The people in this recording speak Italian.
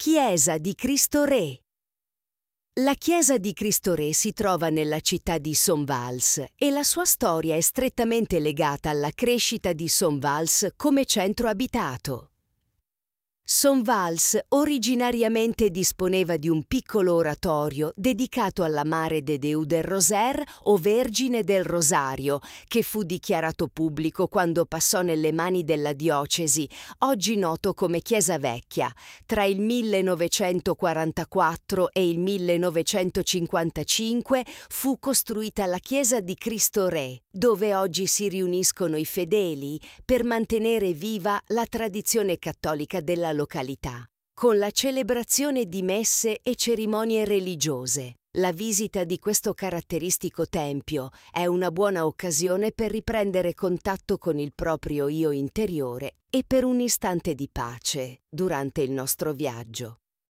Chiesa di Cristo Re. La chiesa di Cristo Re si trova nella città di Somvals e la sua storia è strettamente legata alla crescita di Somvals come centro abitato. Somvals originariamente disponeva di un piccolo oratorio dedicato alla Mare de Déu del Rosaire o Vergine del Rosario, che fu dichiarato pubblico quando passò nelle mani della diocesi, oggi noto come Chiesa Vecchia, tra il 1944 e il 1955 fu costruita la Chiesa di Cristo Re, dove oggi si riuniscono i fedeli per mantenere viva la tradizione cattolica della località, con la celebrazione di messe e cerimonie religiose. La visita di questo caratteristico tempio è una buona occasione per riprendere contatto con il proprio io interiore e per un istante di pace durante il nostro viaggio.